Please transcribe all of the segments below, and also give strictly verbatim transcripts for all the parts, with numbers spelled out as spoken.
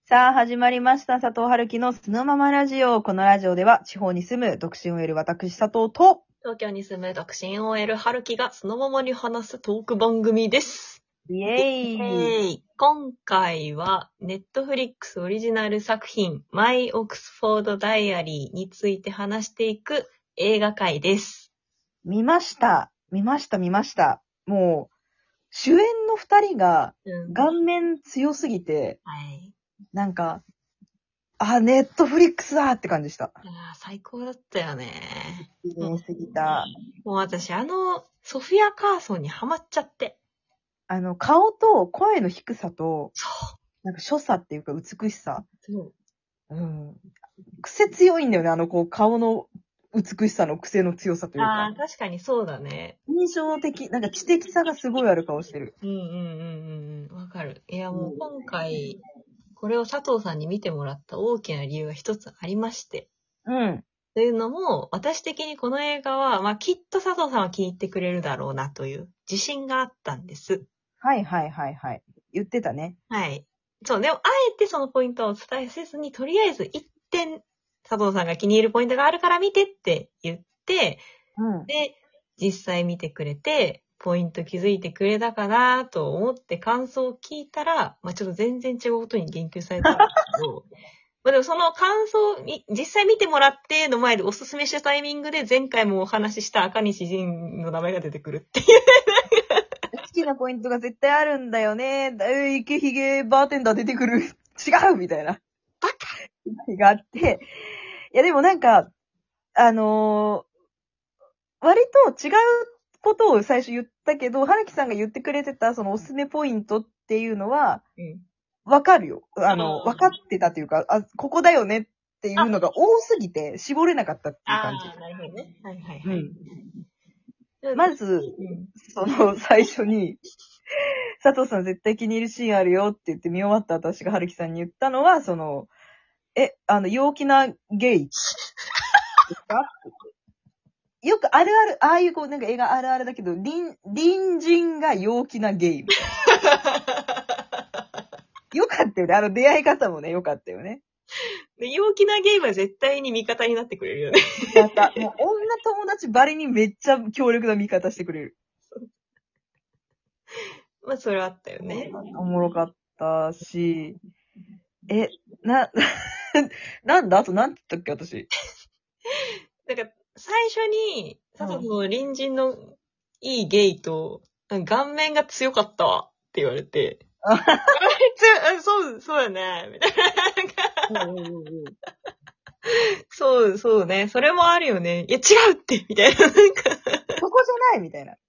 さあ、始まりました。佐藤春樹のそのままラジオ。このラジオでは、地方に住む独身を得る私佐藤と、 東京に住む独身 オーエル 春樹がそのままに話すトーク番組です。 イエーイ。 えーい今回は、ネットフリックスオリジナル作品、マイ・オックスフォード・ダイアリーについて話していく映画会です。 見ました。見ました、見ました。もう、主演の二人が、 うん、 顔面強すぎて、 はい。 なんか、あ、ネットフリックスだって感じでした。 いやー最高だったよね。 綺麗すぎた。 もう私、あの、ソフィア・カーソンにハマっちゃって。 あの、顔と声の低さと、 そなんか所作っていうか美しさ。 う。そう。 うん。癖強いんだよね、あの、こう、顔の美しさの癖の強さというか。 ああ、確かにそうだね。 印象的、なんか知的さがすごいある顔してる。 うんうんうんうんうん。わかる。いやもう今回、これを佐藤さんに見てもらった大きな理由が一つありまして。 うん。 というのも、私的にこの映画は、まあきっと佐藤さんは気に入ってくれるだろうなという自信があったんです。 はいはいはいはい。言ってたね。 はい。そう、でもあえてそのポイントをお伝えせずに、とりあえず一点、佐藤さんが気に入るポイントがあるから見てって言って、 うん。 で、実際見てくれて、ポイント気づいてくれたかなと思って感想を聞いたら、まあちょっと全然違うことに言及されたんですけど、まあでもその感想に、実際見てもらっての前でおすすめしたタイミングで前回もお話しした赤西仁の名前が出てくるっていう。 好きなポイントが絶対あるんだよね。だいイケヒゲバーテンダー出てくる。違うみたいな。 バカがあって。いやでもなんか、あのー割と違うことを最初言ったけど、春樹さんが言ってくれてたそのおすすめポイントっていうのは、 うん。 わかるよ。あの、 あーわかってたというか、あ、ここだよねっていうのが多すぎて絞れなかったっていう感じ。 あー、なるほどね。はいはいはい。 うん。まず、 うん。 その最初に、佐藤さん絶対気に入るシーンあるよって言って見終わった私が春樹さんに言ったのは、その、え、あの、陽気なゲイですかよくあるある、ああいうこう、なんか映画あるあるだけど、隣、隣人が陽気なゲイみたいな。よかったよね。あの出会い方もね、よかったよね。 で陽気なゲイは絶対に味方になってくれるよね。 また、もう女友達ばりにめっちゃ強力な味方してくれる。 まあそれはあったよね。 おもろかったし、え、な、なんだあとなんて言ったっけ、私。 だから最初に、佐藤の隣人のいいゲイと、顔面が強かったわって言われて、 ああそう、そうだね、みたいな。 うんうんうんうんそう、そうね。それもあるよね。いや、違うってみたいな。なんかそこじゃないみたいな。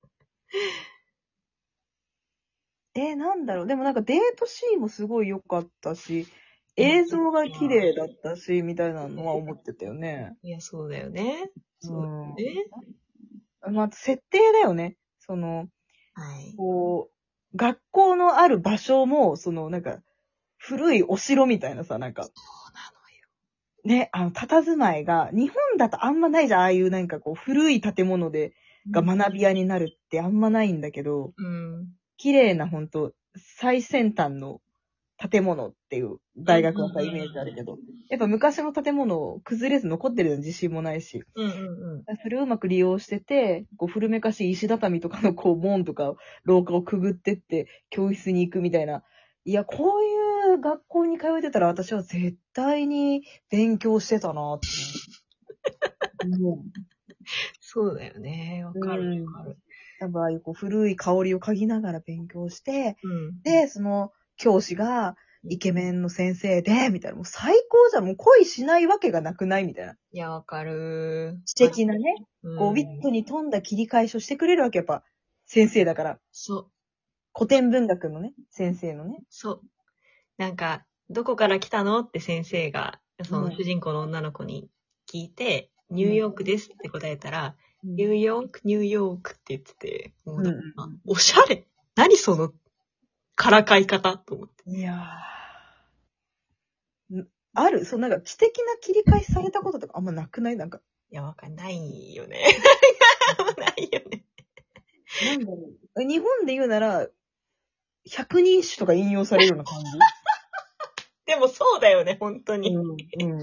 えー、なんだろう。でもなんかデートシーンもすごい良かったし、映像が綺麗だったし、みたいなのは思ってたよね。 いや、そうだよね。そうだよね。 うん。まあ、設定だよね。その、 はい。 こう、学校のある場所も、その、なんか、古いお城みたいなさ、なんか、 そうね、あの、佇まいが、日本だとあんまないじゃん。ああいうなんかこう、古い建物で、がなのよ。 学び屋になるってあんまないんだけど、 うん。 綺麗なほんと、最先端の建物っていう大学はさ、イメージあるけど、やっぱ昔の建物崩れず残ってるような自信もないし、 うんうんうん。 それをうまく利用してて、こう古めかしい石畳とかのこう門とか廊下をくぐってって教室に行くみたいな。いや、こういう学校に通えてたら私は絶対に勉強してたなって思う。 そうだよね。わかるわかる。 やっぱああいうこう古い香りを嗅ぎながら勉強して、 うん。 で、その教師がイケメンの先生で、みたいな。もう最高じゃん。もう恋しないわけがなくないみたいな。 いや、わかる。 知的なね。 うん、 こう、ウィットに富んだ切り返しをしてくれるわけ、やっぱ、先生だから。 そう。 古典文学のね、先生のね。 そう。なんか、どこから来たのって先生が、そうんの主人公の女の子に聞いて、ニューヨークですって答えたら、 うんニューヨーク、ニューヨークって言ってて、もうなんか、 うんおしゃれ何そのからかい方と思って。 いやー。んあるそう、なんか知的な切り返しされたこととかあんまなくないなんか。 いや、わかんないよね。ないよね。 なんだろう。日本で言うなら、百人一首とか引用されるような感じでもそうだよね、本当に。 うん、うん、うん。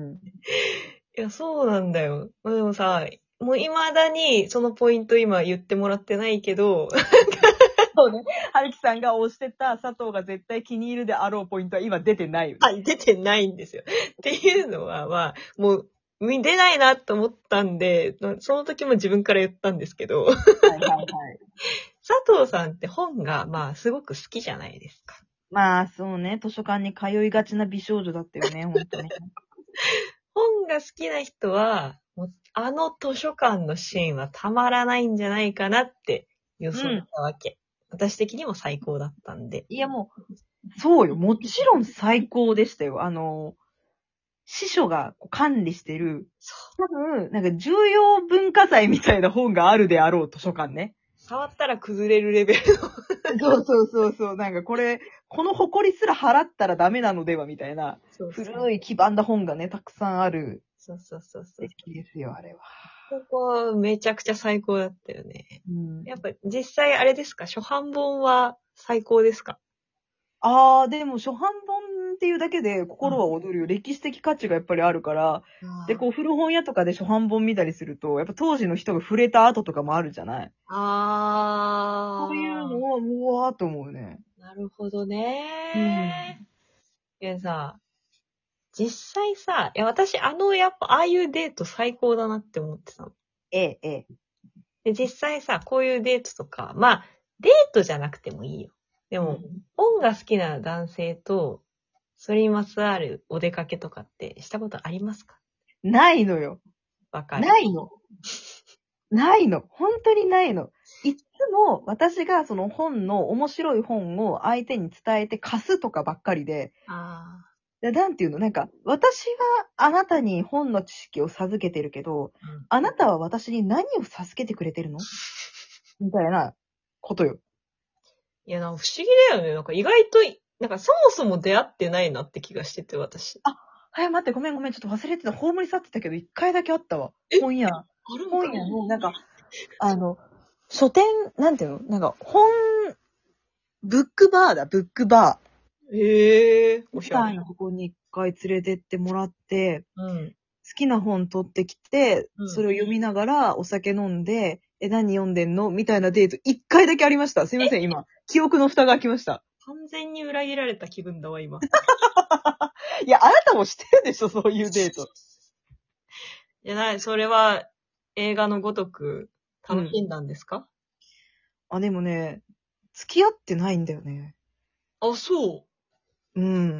いや、そうなんだよ。まあでもさ、もう未だにそのポイント今言ってもらってないけど、 そうね。はるきさんが押してた佐藤が絶対気に入るであろうポイントは今出てないよね。 はい、出てないんですよ。っていうのは、まあ、もう、出ないなと思ったんで、その時も自分から言ったんですけど、 はいはいはい。 佐藤さんって本が、まあ、すごく好きじゃないですか。 まあ、そうね。図書館に通いがちな美少女だったよね、ほんとね。 本が好きな人は、もうあの図書館のシーンはたまらないんじゃないかなって予想したわけ。私的にも最高だったんで。 いやもう、そうよ。もちろん最高でしたよ。あの、司書がこう管理してる、多分、なんか重要文化財みたいな本があるであろう図書館ね。 触ったら崩れるレベルの。 そうそうそうそう。なんかこれ、この埃すら払ったらダメなのではみたいな、 そうそう古い黄ばんだ本がね、たくさんある。 そうそうそうそう。 素敵ですよ、あれは。 ここ、めちゃくちゃ最高だったよね。 うん、 やっぱ実際あれですか、初版本は最高ですか？ あー、でも初版本っていうだけで心は躍るよ。歴史的価値がやっぱりあるから、で、こう、古本屋とかで初版本見たりすると、やっぱ当時の人が触れた跡とかもあるじゃない。 あー。 そういうのは、うわーと思うね。 なるほどねうん。 いやさ、実際さ、いや私あのやっぱああいうデート最高だなって思ってたの。 ええ、ええ。 で、実際さ、こういうデートとか、まあ、デートじゃなくてもいいよ。でも、 うん本が好きな男性と、それにまつわるお出かけとかってしたことありますか？ ないのよ。 わかる。 ないの。ないの。本当にないの。いつも私がその本の面白い本を相手に伝えて貸すとかばっかりで、 あでなんていうのなんか、私はあなたに本の知識を授けてるけど、 あ。うん。 あなたは私に何を授けてくれてるのみたいなことよ。 いや、なんか不思議だよね。なんか意外と、なんかそもそも出会ってないなって気がしてて、私。 あ、はい、待って、ごめんごめん、ちょっと忘れてた。ホームに去ってたけど、一回だけあったわ。 え本屋。 あるんか本屋の、なんか、あの、書店、なんていうのなんか、本、ブックバーだ、ブックバへえー、 ー。 おしゃれ。 みたいなとこに一回連れてってもらって、 うん。 好きな本取ってきて、 うんそれを読みながらお酒飲んで、え、何読んでんのみたいなデート、一回だけありました。すいません、今。記憶の蓋が開きました。 完全に裏切られた気分だわ、今。 いや、あなたもしてるでしょ、そういうデート。 じゃない、それは映画のごとく楽しんだんですか？ あ、でもね、付き合ってないんだよね。 あ、そうん。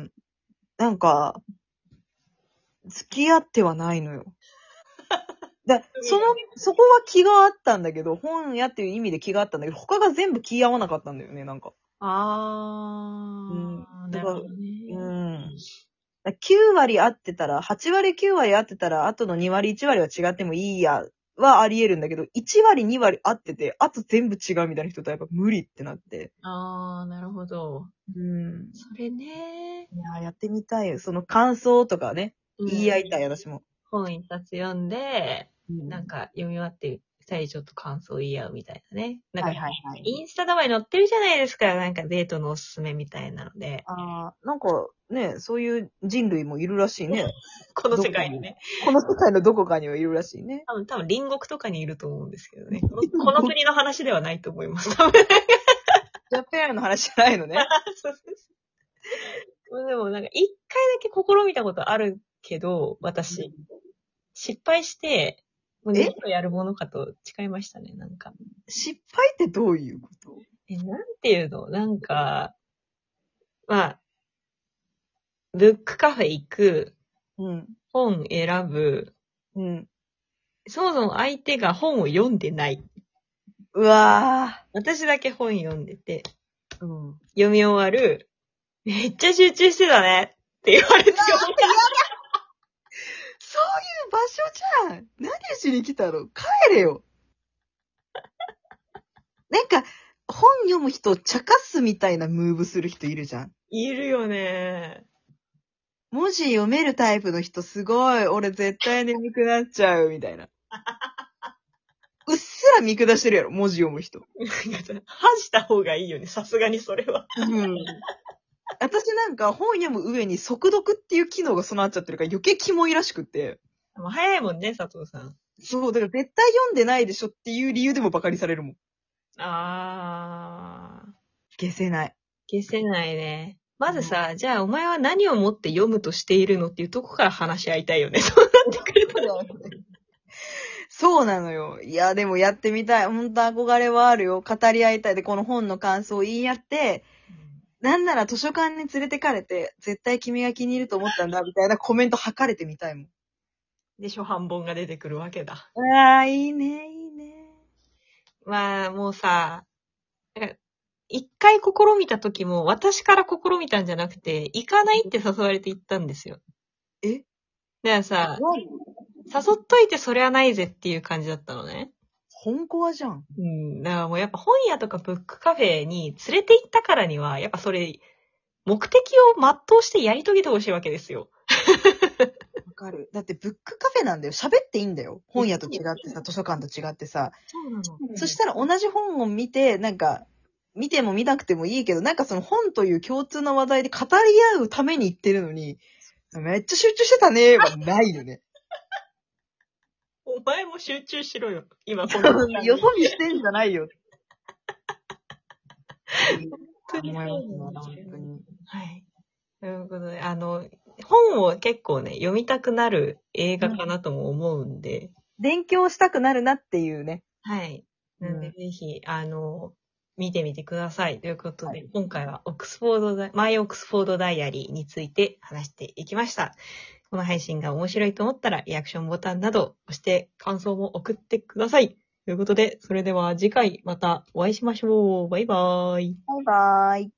なんか、付き合ってはないのよ。だその、そこは気があったんだけど、本屋っていう意味で気があったんだけど、他が全部気合わなかったんだよね、なんか。 う。あー、 うん。だから、 なるほどね。 うん。きゅう割合ってたら、はち割きゅう割合ってたら、あとのに割いち割は違ってもいいや、はあり得るんだけど、いち割に割合ってて、あと全部違うみたいな人とやっぱ無理ってなって。 あー、なるほど。 うん。 それね。 いやー、やってみたいよ。その感想とかね、言い合いたい、私も。 本一冊読んで、 うんなんか読み終わって二人でちょっと感想を言い合うみたいなね。なんか、 はいはいはい。 インスタとかに載ってるじゃないですか。なんかデートのおすすめみたいなので。 ああ、なんかね、そういう人類もいるらしいね。 この世界にね。 この世界のどこかにはいるらしいね。 多分、多分隣国とかにいると思うんですけどね。このこの国の話ではないと思います。多分。 ジャペアの話じゃないのね。 そうそうそう。でもなんか一回だけ試みたことあるけど、私、失敗して、もう二度とやるものかと誓いましたね、なんか。 失敗ってどういうこと？ え、なんていうのなんか、まあ、ブックカフェ行く、 うん。 本選ぶ、 うん。 そもそも相手が本を読んでない。 うわ私だけ本読んでて、 ぁ。うん。 読み終わる、めっちゃ集中してたねって言われて、 そういう場所じゃん。何しに来たの？帰れよ。なんか、本読む人を茶化すみたいなムーブする人いるじゃん。 いるよね。 文字読めるタイプの人すごい。俺絶対眠くなっちゃう、みたいな。うっすら見下してるやろ、文字読む人。 恥した方がいいよね、さすがにそれは。 うん。 私なんか本読む上に速読っていう機能が備わっちゃってるから余計キモいらしくって。 もう早いもんね、佐藤さん。 そう、だから絶対読んでないでしょっていう理由でもバカにされるもん。 あー。 消せない。 消せないね。まずさ、じゃあお前は何をもって読むとしているのっていうとこから話し合いたいよね。そうなってくると。 そうなのよ。いや、でもやってみたい。本当憧れはあるよ。語り合いたいで、この本の感想を言い合って、なんなら図書館に連れてかれて、絶対君が気に入ると思ったんだ、みたいなコメント吐かれてみたいもん。 で、初版本が出てくるわけだ。 ああ、いいね、いいね。 まあ、もうさ、なんか一回試みた時も、私から試みたんじゃなくて、行かないって誘われて行ったんですよ。 えだからさ、誘っといてそれはないぜっていう感じだったのね。 本コアじゃん。 うん。だからもうやっぱ本屋とかブックカフェに連れて行ったからには、やっぱそれ、目的を全うしてやり遂げてほしいわけですよ。 わかる。だってブックカフェなんだよ。喋っていいんだよ。本屋と違ってさ、図書館と違ってさ。 そうなの。 そしたら同じ本を見て、なんか、見ても見なくてもいいけど、なんかその本という共通の話題で語り合うために言ってるのに、めっちゃ集中してたねーはないよね。 お前も集中しろよ。今この。 よそ見してんじゃないよ。 本当にそうなんだ本当に。 はい。ということで、あの、本を結構ね、読みたくなる映画かなとも思うんで。 勉強したくなるなっていうね。 はい。なので、ぜひ、あの、見てみてください。ということで、はい、今回はオックスフォードダイ、マイオックスフォードダイアリーについて話していきました。この配信が面白いと思ったら、リアクションボタンなど押して感想も送ってください。ということで、それでは次回またお会いしましょう。バイバーイ。 バイバーイ。